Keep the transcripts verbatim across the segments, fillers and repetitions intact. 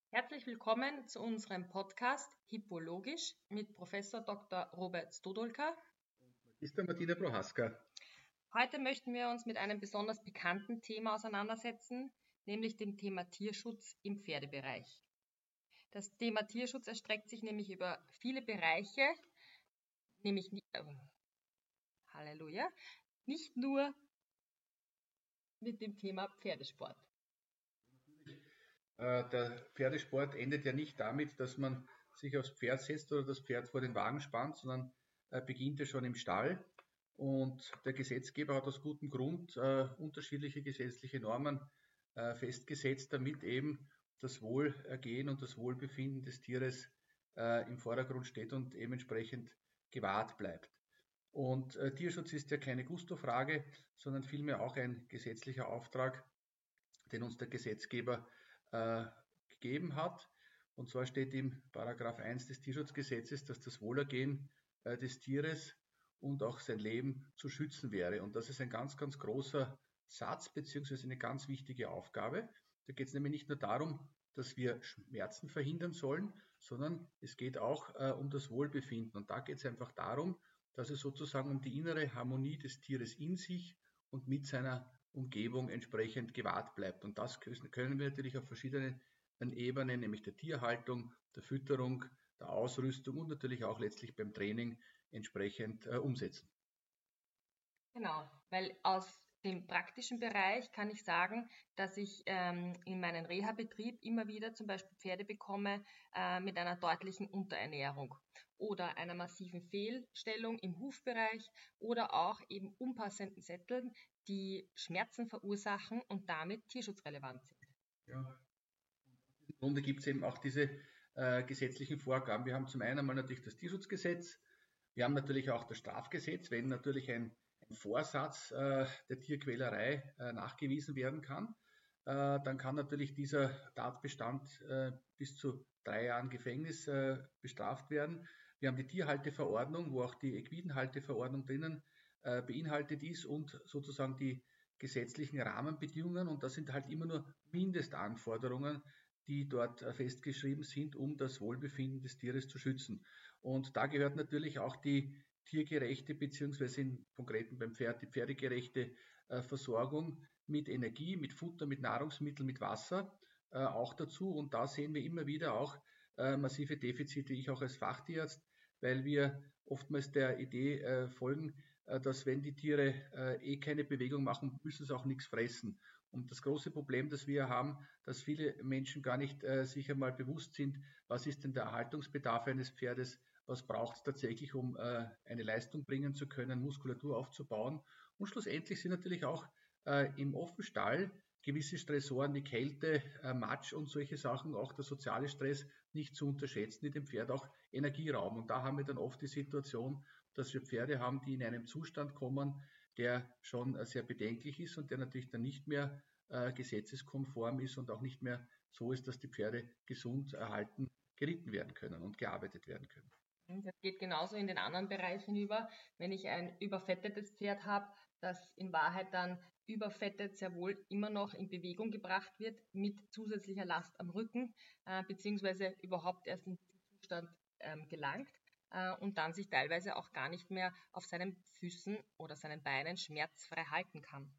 Herzlich willkommen zu unserem Podcast Hippologisch mit Professor Doktor Robert Stodolka. Ist der Martina Prohaska. Heute möchten wir uns mit einem besonders bekannten Thema auseinandersetzen, nämlich dem Thema Tierschutz im Pferdebereich. Das Thema Tierschutz erstreckt sich nämlich über viele Bereiche, nämlich äh, Halleluja, nicht nur mit dem Thema Pferdesport. Der Pferdesport endet ja nicht damit, dass man sich aufs Pferd setzt oder das Pferd vor den Wagen spannt, sondern beginnt ja schon im Stall. Und der Gesetzgeber hat aus gutem Grund äh, unterschiedliche gesetzliche Normen äh, festgesetzt, damit eben das Wohlergehen und das Wohlbefinden des Tieres äh, im Vordergrund steht und eben entsprechend gewahrt bleibt. Und äh, Tierschutz ist ja keine Gusto-Frage, sondern vielmehr auch ein gesetzlicher Auftrag, den uns der Gesetzgeber äh, gegeben hat. Und zwar steht im Paragraph eins des Tierschutzgesetzes, dass das Wohlergehen äh, des Tieres und auch sein Leben zu schützen wäre. Und das ist ein ganz, ganz großer Satz beziehungsweise eine ganz wichtige Aufgabe. Da geht es nämlich nicht nur darum, dass wir Schmerzen verhindern sollen, sondern es geht auch äh, um das Wohlbefinden. Und da geht es einfach darum, dass es sozusagen um die innere Harmonie des Tieres in sich und mit seiner Umgebung entsprechend gewahrt bleibt. Und das können wir natürlich auf verschiedenen Ebenen, nämlich der Tierhaltung, der Fütterung, der Ausrüstung und natürlich auch letztlich beim Training entsprechend äh, umsetzen. Genau, weil aus dem praktischen Bereich kann ich sagen, dass ich ähm, in meinem Reha-Betrieb immer wieder zum Beispiel Pferde bekomme äh, mit einer deutlichen Unterernährung oder einer massiven Fehlstellung im Hufbereich oder auch eben unpassenden Sätteln, die Schmerzen verursachen und damit tierschutzrelevant sind. Ja. Im Grunde gibt es eben auch diese äh, gesetzlichen Vorgaben. Wir haben zum einen mal natürlich das Tierschutzgesetz, wir haben natürlich auch das Strafgesetz, wenn natürlich ein Vorsatz äh, der Tierquälerei äh, nachgewiesen werden kann, äh, dann kann natürlich dieser Tatbestand äh, bis zu drei Jahren Gefängnis äh, bestraft werden. Wir haben die Tierhalteverordnung, wo auch die Equidenhalteverordnung drinnen äh, beinhaltet ist und sozusagen die gesetzlichen Rahmenbedingungen. Und das sind halt immer nur Mindestanforderungen, die dort äh, festgeschrieben sind, um das Wohlbefinden des Tieres zu schützen. Und da gehört natürlich auch die tiergerechte beziehungsweise im Konkreten beim Pferd die pferdegerechte äh, Versorgung mit Energie, mit Futter, mit Nahrungsmitteln, mit Wasser äh, auch dazu. Und da sehen wir immer wieder auch äh, massive Defizite, ich auch als Fachtierarzt, weil wir oftmals der Idee äh, folgen, äh, dass wenn die Tiere äh, eh keine Bewegung machen, müssen sie auch nichts fressen. Und das große Problem, das wir haben, dass viele Menschen gar nicht äh, sich einmal bewusst sind, was ist denn der Erhaltungsbedarf eines Pferdes, was braucht es tatsächlich, um äh, eine Leistung bringen zu können, Muskulatur aufzubauen. Und schlussendlich sind natürlich auch äh, im Offenstall gewisse Stressoren, die Kälte, äh, Matsch und solche Sachen, auch der soziale Stress nicht zu unterschätzen, die dem Pferd auch Energie rauben. Und da haben wir dann oft die Situation, dass wir Pferde haben, die in einem Zustand kommen, der schon äh, sehr bedenklich ist und der natürlich dann nicht mehr äh, gesetzeskonform ist und auch nicht mehr so ist, dass die Pferde gesund erhalten geritten werden können und gearbeitet werden können. Das geht genauso in den anderen Bereichen über. Wenn ich ein überfettetes Pferd habe, das in Wahrheit dann überfettet sehr wohl immer noch in Bewegung gebracht wird mit zusätzlicher Last am Rücken, äh, beziehungsweise überhaupt erst in diesen Zustand ähm, gelangt äh, und dann sich teilweise auch gar nicht mehr auf seinen Füßen oder seinen Beinen schmerzfrei halten kann.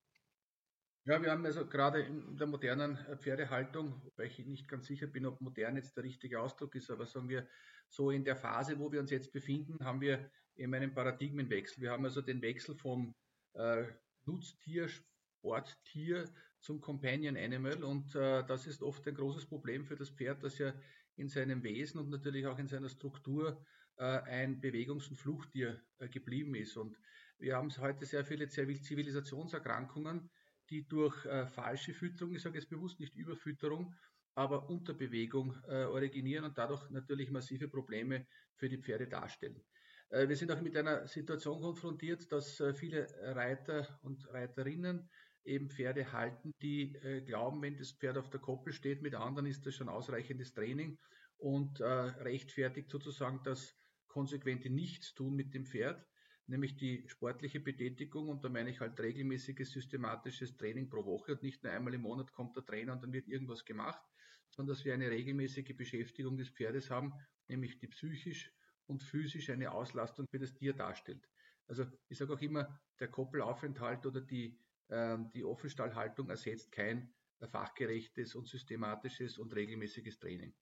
Ja, wir haben also gerade in der modernen Pferdehaltung, wobei ich nicht ganz sicher bin, ob modern jetzt der richtige Ausdruck ist, aber sagen wir, so in der Phase, wo wir uns jetzt befinden, haben wir eben einen Paradigmenwechsel. Wir haben also den Wechsel vom äh, Nutztier, Sporttier zum Companion Animal und äh, das ist oft ein großes Problem für das Pferd, das ja in seinem Wesen und natürlich auch in seiner Struktur äh, ein Bewegungs- und Fluchttier äh, geblieben ist. Und wir haben heute sehr viele Zivilisationserkrankungen, die durch äh, falsche Fütterung, ich sage jetzt bewusst nicht Überfütterung, aber Unterbewegung äh, originieren und dadurch natürlich massive Probleme für die Pferde darstellen. Äh, wir sind auch mit einer Situation konfrontiert, dass äh, viele Reiter und Reiterinnen eben Pferde halten, die äh, glauben, wenn das Pferd auf der Koppel steht, mit anderen ist das schon ausreichendes Training und äh, rechtfertigt sozusagen das konsequente Nichtstun mit dem Pferd, nämlich die sportliche Betätigung, und da meine ich halt regelmäßiges, systematisches Training pro Woche und nicht nur einmal im Monat kommt der Trainer und dann wird irgendwas gemacht, sondern dass wir eine regelmäßige Beschäftigung des Pferdes haben, nämlich die psychisch und physisch eine Auslastung für das Tier darstellt. Also ich sage auch immer, der Koppelaufenthalt oder die, äh, die Offenstallhaltung ersetzt kein äh, fachgerechtes und systematisches und regelmäßiges Training.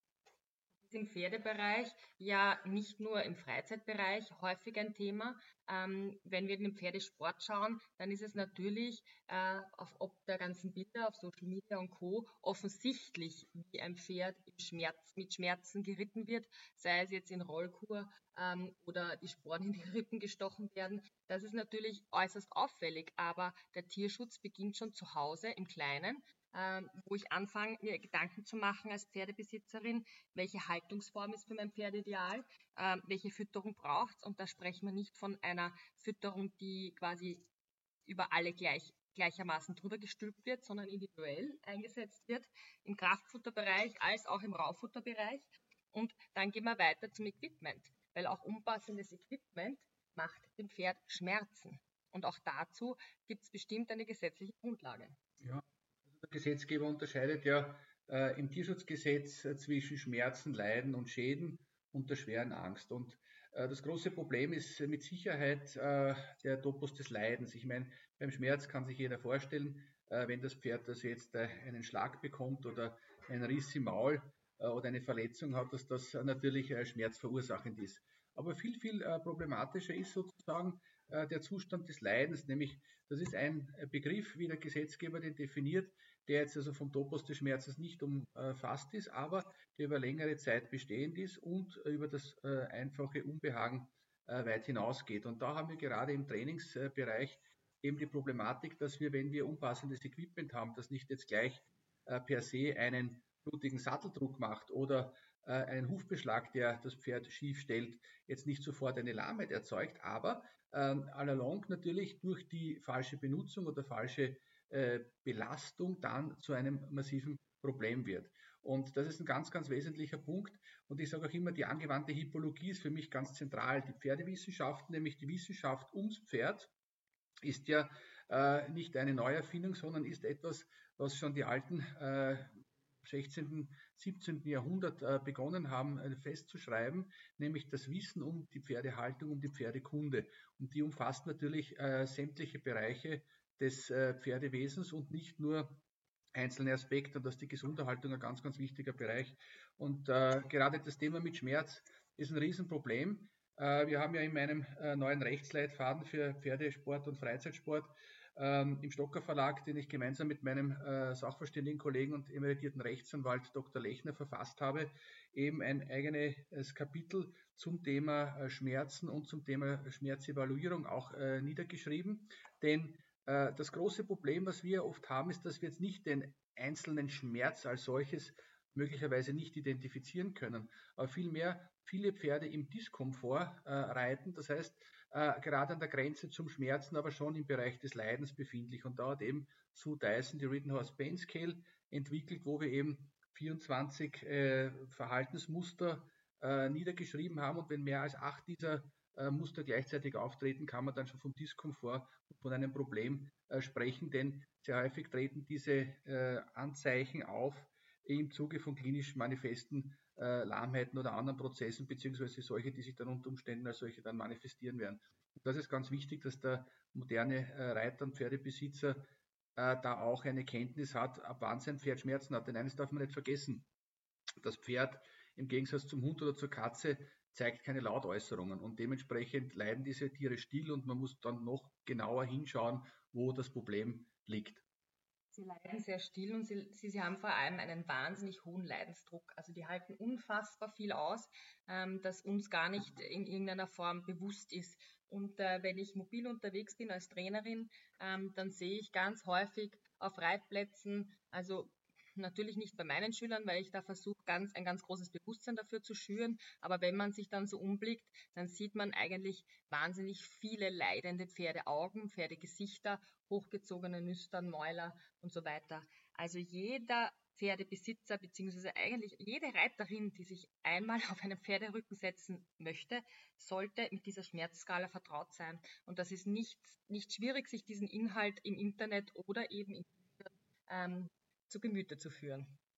Im Pferdebereich, ja nicht nur im Freizeitbereich häufig ein Thema. Ähm, wenn wir in den Pferdesport schauen, dann ist es natürlich äh, auf ob der ganzen Bilder auf Social Media und Co. offensichtlich, wie ein Pferd im Schmerz, mit Schmerzen geritten wird, sei es jetzt in Rollkur ähm, oder die Sporen in die Rippen gestochen werden. Das ist natürlich äußerst auffällig, aber der Tierschutz beginnt schon zu Hause im Kleinen, ähm, wo ich anfange, mir Gedanken zu machen als Pferdebesitzerin, welche Haltungsform ist für mein Pferd ideal, ähm, welche Fütterung braucht es. Und da sprechen wir nicht von einer Fütterung, die quasi über alle gleich, gleichermaßen drüber gestülpt wird, sondern individuell eingesetzt wird, im Kraftfutterbereich als auch im Raufutterbereich. Und dann gehen wir weiter zum Equipment, weil auch unpassendes Equipment macht dem Pferd Schmerzen. Und auch dazu gibt es bestimmt eine gesetzliche Grundlage. Ja, also der Gesetzgeber unterscheidet ja äh, im Tierschutzgesetz äh, zwischen Schmerzen, Leiden und Schäden und der schweren Angst. Und äh, das große Problem ist mit Sicherheit äh, der Topos des Leidens. Ich meine, beim Schmerz kann sich jeder vorstellen, äh, wenn das Pferd das jetzt äh, einen Schlag bekommt oder einen Riss im Maul äh, oder eine Verletzung hat, dass das äh, natürlich äh, schmerzverursachend ist. Aber viel, viel äh, problematischer ist sozusagen äh, der Zustand des Leidens, nämlich das ist ein Begriff, wie der Gesetzgeber den definiert, der jetzt also vom Topos des Schmerzes nicht umfasst ist, aber der über längere Zeit bestehend ist und über das äh, einfache Unbehagen äh, weit hinausgeht. Und da haben wir gerade im Trainingsbereich eben die Problematik, dass wir, wenn wir unpassendes Equipment haben, das nicht jetzt gleich äh, per se einen blutigen Satteldruck macht oder äh, einen Hufbeschlag, der das Pferd schief stellt, jetzt nicht sofort eine Lahmheit erzeugt, aber ähm, all along natürlich durch die falsche Benutzung oder falsche äh, Belastung dann zu einem massiven Problem wird. Und das ist ein ganz, ganz wesentlicher Punkt. Und ich sage auch immer, die angewandte Hippologie ist für mich ganz zentral. Die Pferdewissenschaft, nämlich die Wissenschaft ums Pferd, ist ja äh, nicht eine Neuerfindung, sondern ist etwas, was schon die alten äh, sechzehnten., siebzehnten. Jahrhundert äh, begonnen haben äh, festzuschreiben, nämlich das Wissen um die Pferdehaltung, um die Pferdekunde. Und die umfasst natürlich äh, sämtliche Bereiche des äh, Pferdewesens und nicht nur einzelne Aspekte. Und das ist die Gesunderhaltung ein ganz, ganz wichtiger Bereich. Und äh, gerade das Thema mit Schmerz ist ein Riesenproblem. Äh, wir haben ja in meinem äh, neuen Rechtsleitfaden für Pferdesport und Freizeitsport ähm, im Stocker Verlag, den ich gemeinsam mit meinem äh, Sachverständigenkollegen und emeritierten Rechtsanwalt Doktor Lechner verfasst habe, eben ein eigenes Kapitel zum Thema äh, Schmerzen und zum Thema Schmerzevaluierung auch äh, niedergeschrieben. Denn äh, das große Problem, was wir oft haben, ist, dass wir jetzt nicht den einzelnen Schmerz als solches möglicherweise nicht identifizieren können, aber vielmehr viele Pferde im Diskomfort äh, reiten, das heißt äh, gerade an der Grenze zum Schmerzen, aber schon im Bereich des Leidens befindlich. Und da hat eben Sue Dyson die Rittenhouse Pain Scale entwickelt, wo wir eben vierundzwanzig äh, Verhaltensmuster äh, niedergeschrieben haben, und wenn mehr als acht dieser äh, Muster gleichzeitig auftreten, kann man dann schon vom Diskomfort und von einem Problem äh, sprechen, denn sehr häufig treten diese äh, Anzeichen auf im Zuge von klinisch manifesten äh, Lahmheiten oder anderen Prozessen, beziehungsweise solche, die sich dann unter Umständen als solche dann manifestieren werden. Und das ist ganz wichtig, dass der moderne äh, Reiter und Pferdebesitzer äh, da auch eine Kenntnis hat, ab wann sein Pferd Schmerzen hat. Denn eines darf man nicht vergessen: Das Pferd im Gegensatz zum Hund oder zur Katze zeigt keine Lautäußerungen, und dementsprechend leiden diese Tiere still, und man muss dann noch genauer hinschauen, wo das Problem liegt. Sie leiden sehr still und sie, sie, sie haben vor allem einen wahnsinnig hohen Leidensdruck. Also die halten unfassbar viel aus, ähm, das uns gar nicht in irgendeiner Form bewusst ist. Und äh, wenn ich mobil unterwegs bin als Trainerin, ähm, dann sehe ich ganz häufig auf Reitplätzen, also natürlich nicht bei meinen Schülern, weil ich da versuche, ganz, ein ganz großes Bewusstsein dafür zu schüren. Aber wenn man sich dann so umblickt, dann sieht man eigentlich wahnsinnig viele leidende Pferdeaugen, Pferdegesichter, hochgezogene Nüstern, Mäuler und so weiter. Also jeder Pferdebesitzer beziehungsweise eigentlich jede Reiterin, die sich einmal auf einen Pferderücken setzen möchte, sollte mit dieser Schmerzskala vertraut sein. Und das ist nicht, nicht schwierig, sich diesen Inhalt im Internet oder eben in ähm, zu Gemüte zu führen.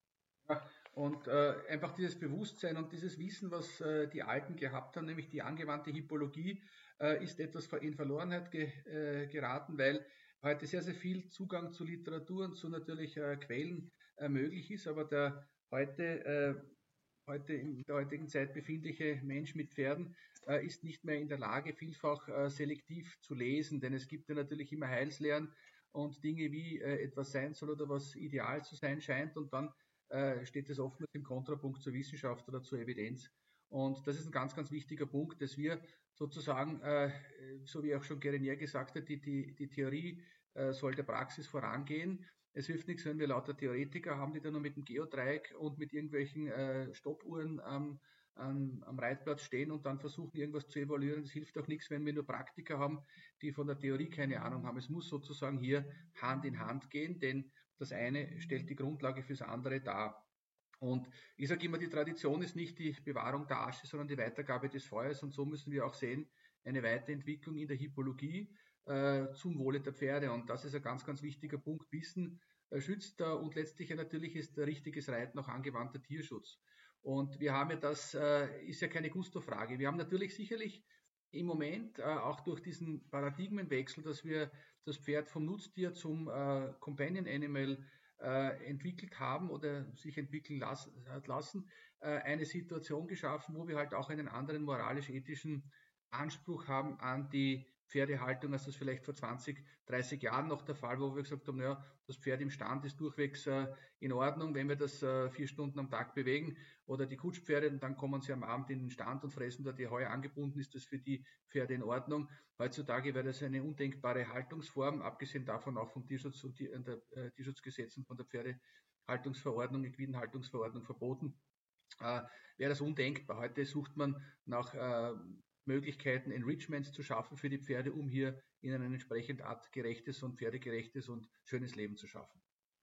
Und äh, einfach dieses Bewusstsein und dieses Wissen, was äh, die Alten gehabt haben, nämlich die angewandte Hippologie, äh, ist etwas in Verlorenheit ge äh, geraten, weil heute sehr, sehr viel Zugang zu Literatur und zu natürlich äh, Quellen äh, möglich ist, aber der heute, äh, heute in der heutigen Zeit befindliche Mensch mit Pferden äh, ist nicht mehr in der Lage, vielfach äh, selektiv zu lesen, denn es gibt ja natürlich immer Heilslehren und Dinge, wie äh, etwas sein soll oder was ideal zu sein scheint, und dann äh, steht es oftmals im Kontrapunkt zur Wissenschaft oder zur Evidenz. Und das ist ein ganz, ganz wichtiger Punkt, dass wir sozusagen, äh, so wie auch schon Gerenier gesagt hat, die, die, die Theorie äh, soll der Praxis vorangehen. Es hilft nichts, wenn wir lauter Theoretiker haben, die dann nur mit dem Geodreieck und mit irgendwelchen äh, Stoppuhren ähm, am, am Reitplatz stehen und dann versuchen, irgendwas zu evaluieren. Es hilft auch nichts, wenn wir nur Praktiker haben, die von der Theorie keine Ahnung haben. Es muss sozusagen hier Hand in Hand gehen, denn das eine stellt die Grundlage fürs andere dar. Und ich sage immer, die Tradition ist nicht die Bewahrung der Asche, sondern die Weitergabe des Feuers. Und so müssen wir auch sehen, eine Weiterentwicklung in der Hippologie äh, zum Wohle der Pferde. Und das ist ein ganz, ganz wichtiger Punkt. Wissen äh, schützt äh, und letztlich ja, natürlich ist der richtiges Reiten auch angewandter Tierschutz. Und wir haben ja das, äh, ist ja keine Gusto-Frage. Wir haben natürlich sicherlich im Moment äh, auch durch diesen Paradigmenwechsel, dass wir das Pferd vom Nutztier zum äh, Companion Animal äh, entwickelt haben oder sich entwickeln las hat lassen, äh, eine Situation geschaffen, wo wir halt auch einen anderen moralisch-ethischen Anspruch haben an die Pferdehaltung, als das vielleicht vor zwanzig, dreißig Jahren noch der Fall war, wo wir gesagt haben, naja, das Pferd im Stand ist durchwegs äh, in Ordnung, wenn wir das äh, vier Stunden am Tag bewegen, oder die Kutschpferde, und dann kommen sie am Abend in den Stand und fressen da die Heu angebunden, ist das für die Pferde in Ordnung. Heutzutage wäre das eine undenkbare Haltungsform, abgesehen davon auch vom Tierschutz und die, der äh, Tierschutzgesetz und von der Pferdehaltungsverordnung, Equidenhaltungsverordnung verboten. Äh, wäre das undenkbar. Heute sucht man nach äh, Möglichkeiten, Enrichments zu schaffen für die Pferde, um hier ihnen ein entsprechend artgerechtes und pferdegerechtes und schönes Leben zu schaffen.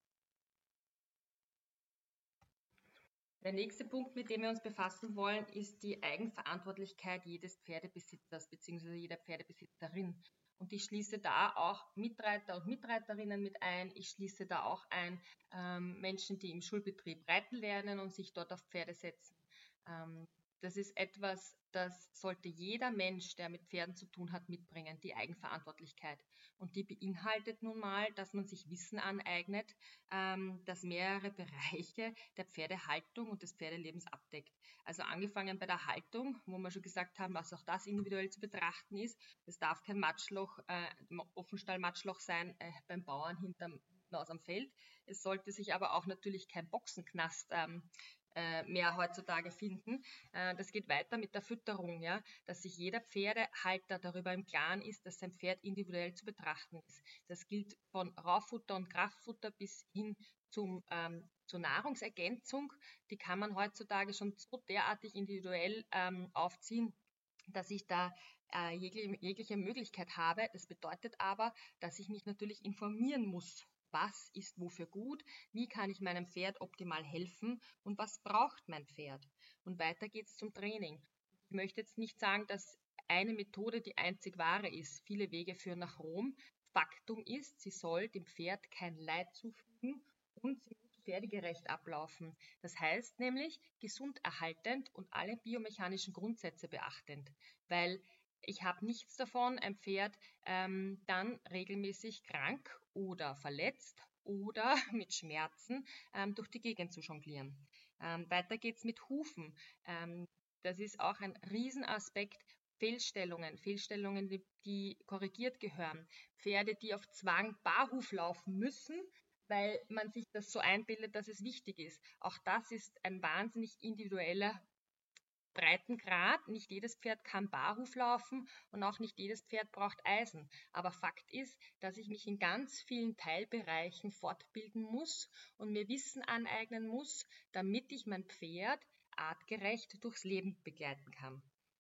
Der nächste Punkt, mit dem wir uns befassen wollen, ist die Eigenverantwortlichkeit jedes Pferdebesitzers bzw. jeder Pferdebesitzerin. Und ich schließe da auch Mitreiter und Mitreiterinnen mit ein. Ich schließe da auch ein ähm, Menschen, die im Schulbetrieb reiten lernen und sich dort auf Pferde setzen. Ähm, das ist etwas, das sollte jeder Mensch, der mit Pferden zu tun hat, mitbringen, die Eigenverantwortlichkeit. Und die beinhaltet nun mal, dass man sich Wissen aneignet, ähm, das mehrere Bereiche der Pferdehaltung und des Pferdelebens abdeckt. Also angefangen bei der Haltung, wo wir schon gesagt haben, was auch das individuell zu betrachten ist. Es darf kein Matschloch, äh, Offenstall-Matschloch sein äh, beim Bauern hinterm aus am Feld. Es sollte sich aber auch natürlich kein Boxenknast ähm, äh, mehr heutzutage finden. Äh, das geht weiter mit der Fütterung, ja, dass sich jeder Pferdehalter darüber im Klaren ist, dass sein Pferd individuell zu betrachten ist. Das gilt von Raufutter und Kraftfutter bis hin zum, ähm, zur Nahrungsergänzung. Die kann man heutzutage schon so derartig individuell ähm, aufziehen, dass ich da äh, jegliche, jegliche Möglichkeit habe. Das bedeutet aber, dass ich mich natürlich informieren muss. Was ist wofür gut? Wie kann ich meinem Pferd optimal helfen? Und was braucht mein Pferd? Und weiter geht's zum Training. Ich möchte jetzt nicht sagen, dass eine Methode die einzig wahre ist. Viele Wege führen nach Rom. Faktum ist, sie soll dem Pferd kein Leid zufügen und sie muss pferdegerecht ablaufen. Das heißt nämlich gesund erhaltend und alle biomechanischen Grundsätze beachtend, weil ich habe nichts davon, ein Pferd ähm, dann regelmäßig krank oder verletzt oder mit Schmerzen ähm, durch die Gegend zu jonglieren. Ähm, weiter geht's mit Hufen. Ähm, das ist auch ein Riesenaspekt. Fehlstellungen, Fehlstellungen, die, die korrigiert gehören. Pferde, die auf Zwang barhuf laufen müssen, weil man sich das so einbildet, dass es wichtig ist. Auch das ist ein wahnsinnig individueller Breitengrad. Nicht jedes Pferd kann barhuf laufen und auch nicht jedes Pferd braucht Eisen. Aber Fakt ist, dass ich mich in ganz vielen Teilbereichen fortbilden muss und mir Wissen aneignen muss, damit ich mein Pferd artgerecht durchs Leben begleiten kann.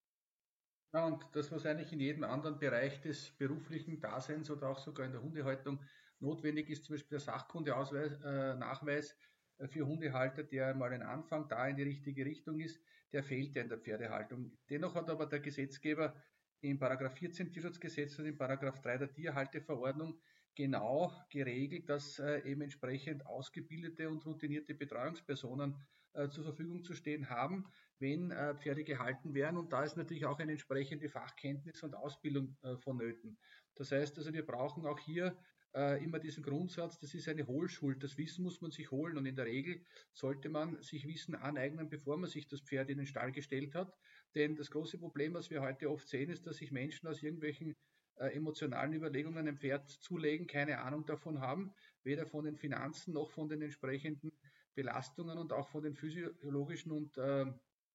Ja, und das, was eigentlich in jedem anderen Bereich des beruflichen Daseins oder auch sogar in der Hundehaltung notwendig ist, zum Beispiel der Sachkundenachweis äh, Nachweis, äh, für Hundehalter, der mal ein Anfang da in die richtige Richtung ist, der fehlt ja in der Pferdehaltung. Dennoch hat aber der Gesetzgeber in Paragraph vierzehn Tierschutzgesetz und in Paragraph drei der Tierhalteverordnung genau geregelt, dass äh, eben entsprechend ausgebildete und routinierte Betreuungspersonen äh, zur Verfügung zu stehen haben, wenn äh, Pferde gehalten werden. Und da ist natürlich auch eine entsprechende Fachkenntnis und Ausbildung äh, vonnöten. Das heißt also, wir brauchen auch hier äh, immer diesen Grundsatz, das ist eine Hohlschuld. Das Wissen muss man sich holen und in der Regel sollte man sich Wissen aneignen, bevor man sich das Pferd in den Stall gestellt hat. Denn das große Problem, was wir heute oft sehen, ist, dass sich Menschen aus irgendwelchen äh, emotionalen Überlegungen ein Pferd zulegen, keine Ahnung davon haben, weder von den Finanzen noch von den entsprechenden Belastungen und auch von den physiologischen und äh,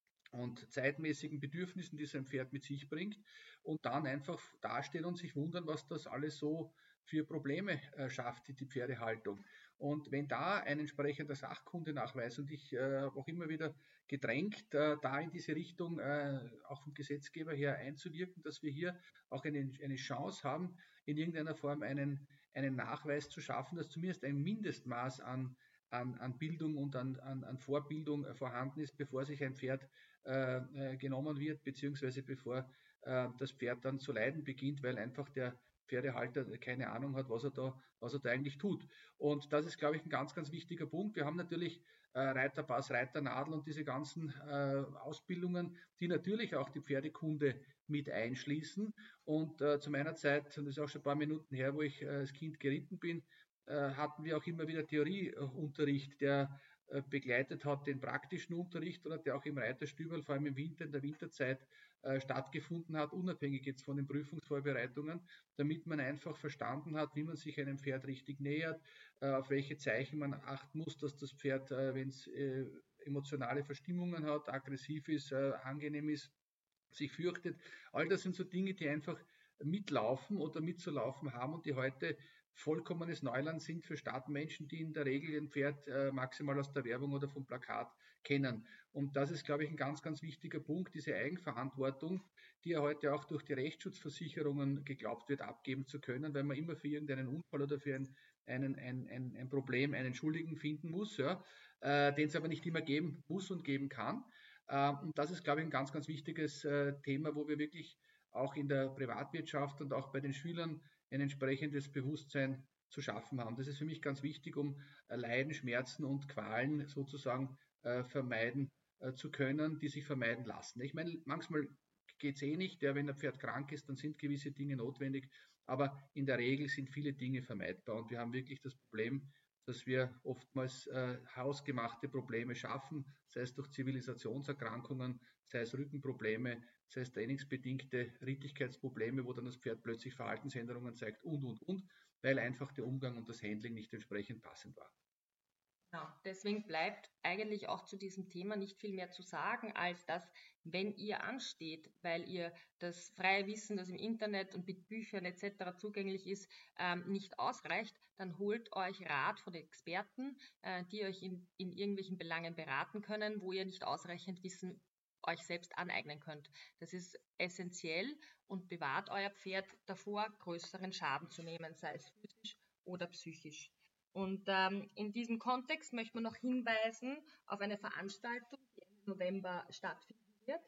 und zeitmäßigen Bedürfnissen, die sein Pferd mit sich bringt und dann einfach dastehen und sich wundern, was das alles so für Probleme äh, schafft, die, die Pferdehaltung. Und wenn da ein entsprechender Sachkundenachweis und ich äh, auch immer wieder gedrängt, äh, da in diese Richtung äh, auch vom Gesetzgeber her einzuwirken, dass wir hier auch eine, eine Chance haben, in irgendeiner Form einen, einen Nachweis zu schaffen, dass zumindest ein Mindestmaß an An, an Bildung und an, an, an Vorbildung äh, vorhanden ist, bevor sich ein Pferd äh, äh, genommen wird, beziehungsweise bevor äh, das Pferd dann zu leiden beginnt, weil einfach der Pferdehalter keine Ahnung hat, was er da, was er da eigentlich tut. Und das ist, glaube ich, ein ganz, ganz wichtiger Punkt. Wir haben natürlich äh, Reiterpass, Reiternadel und diese ganzen äh, Ausbildungen, die natürlich auch die Pferdekunde mit einschließen. Und äh, zu meiner Zeit, und das ist auch schon ein paar Minuten her, wo ich äh, als Kind geritten bin, äh, hatten wir auch immer wieder Theorieunterricht, der äh, begleitet hat den praktischen Unterricht oder der auch im Reiterstübel, vor allem im Winter, in der Winterzeit äh, stattgefunden hat, unabhängig jetzt von den Prüfungsvorbereitungen, damit man einfach verstanden hat, wie man sich einem Pferd richtig nähert, äh, auf welche Zeichen man achten muss, dass das Pferd, äh, wenn es äh, emotionale Verstimmungen hat, aggressiv ist, äh, angenehm ist, sich fürchtet. All das sind so Dinge, die einfach mitlaufen oder mitzulaufen haben und die heute vollkommenes Neuland sind für Stadtmenschen, die in der Regel ein Pferd äh, maximal aus der Werbung oder vom Plakat kennen. Und das ist, glaube ich, ein ganz, ganz wichtiger Punkt, diese Eigenverantwortung, die ja heute auch durch die Rechtsschutzversicherungen geglaubt wird, abgeben zu können, weil man immer für irgendeinen Unfall oder für ein, einen, ein, ein, ein Problem einen Schuldigen finden muss, ja, äh, den es aber nicht immer geben muss und geben kann. Äh, und das ist, glaube ich, ein ganz, ganz wichtiges äh, Thema, wo wir wirklich auch in der Privatwirtschaft und auch bei den Schülern ein entsprechendes Bewusstsein zu schaffen haben. Das ist für mich ganz wichtig, um äh, Leiden, Schmerzen und Qualen sozusagen äh, vermeiden äh, zu können, die sich vermeiden lassen. Ich meine, manchmal geht es eh nicht, ja, wenn ein Pferd krank ist, dann sind gewisse Dinge notwendig, aber in der Regel sind viele Dinge vermeidbar und wir haben wirklich das Problem, dass wir oftmals äh, hausgemachte Probleme schaffen, sei es durch Zivilisationserkrankungen, sei es Rückenprobleme, sei es trainingsbedingte Rittigkeitsprobleme, wo dann das Pferd plötzlich Verhaltensänderungen zeigt und, und, und, weil einfach der Umgang und das Handling nicht entsprechend passend war. Genau. Deswegen bleibt eigentlich auch zu diesem Thema nicht viel mehr zu sagen, als dass, wenn ihr ansteht, weil ihr das freie Wissen, das im Internet und mit Büchern et cetera zugänglich ist, ähm, nicht ausreicht, dann holt euch Rat von Experten, äh, die euch in, in irgendwelchen Belangen beraten können, wo ihr nicht ausreichend Wissen euch selbst aneignen könnt. Das ist essentiell und bewahrt euer Pferd davor, größeren Schaden zu nehmen, sei es physisch oder psychisch. Und ähm, in diesem Kontext möchte man noch hinweisen auf eine Veranstaltung, die Ende November stattfinden wird.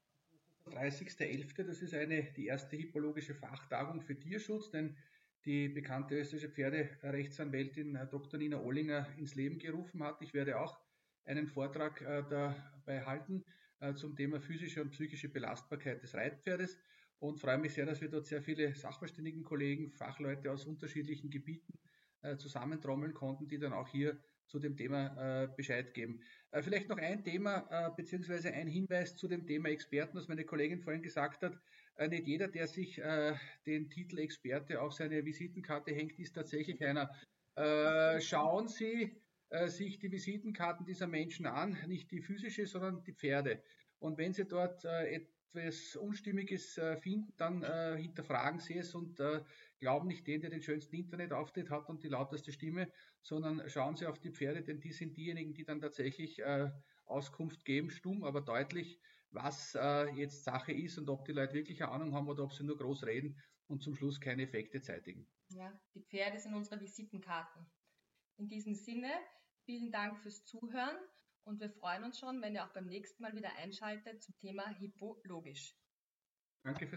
dreißigster elfter Das ist eine, die erste hippologische Fachtagung für Tierschutz, denn die bekannte österreichische Pferderechtsanwältin Doktor Nina Ohlinger ins Leben gerufen hat. Ich werde auch einen Vortrag äh, dabei halten äh, zum Thema physische und psychische Belastbarkeit des Reitpferdes und freue mich sehr, dass wir dort sehr viele Sachverständigen-Kollegen, Fachleute aus unterschiedlichen Gebieten äh, zusammentrommeln konnten, die dann auch hier zu dem Thema äh, Bescheid geben. Äh, vielleicht noch ein Thema äh, beziehungsweise ein Hinweis zu dem Thema Experten, was meine Kollegin vorhin gesagt hat. Äh, nicht jeder, der sich äh, den Titel Experte auf seine Visitenkarte hängt, ist tatsächlich einer. Äh, schauen Sie äh, sich die Visitenkarten dieser Menschen an, nicht die physische, sondern die Pferde. Und wenn Sie dort äh, etwas Unstimmiges äh, finden, dann äh, hinterfragen Sie es und äh, glauben nicht den, der den schönsten Internetauftritt hat und die lauteste Stimme, sondern schauen Sie auf die Pferde, denn die sind diejenigen, die dann tatsächlich äh, Auskunft geben, stumm, aber deutlich, was äh, jetzt Sache ist und ob die Leute wirklich eine Ahnung haben oder ob sie nur groß reden und zum Schluss keine Effekte zeitigen. Ja, die Pferde sind unsere Visitenkarten. In diesem Sinne, vielen Dank fürs Zuhören und wir freuen uns schon, wenn ihr auch beim nächsten Mal wieder einschaltet zum Thema Hippologisch. Danke fürs